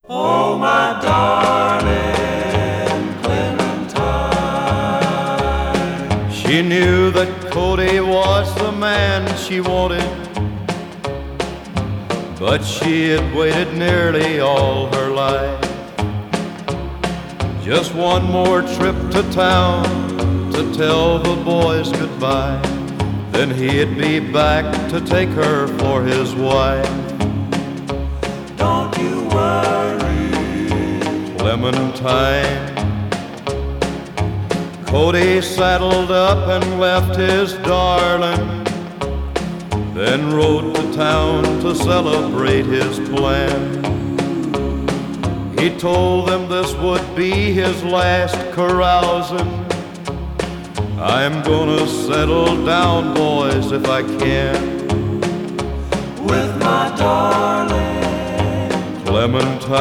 Oh, my darling Clementine. She knew that Cody was the man she wanted, but she had waited nearly all her life. Just one more trip to town to tell the boys goodbye, then he'd be back to take her for his wife. Don't you worry, Clementine. Cody saddled up and left his darling, then rode to town to celebrate his plan. He told them this would be his last carousing. I'm gonna settle down, boys, if I can, with my darling Clementine.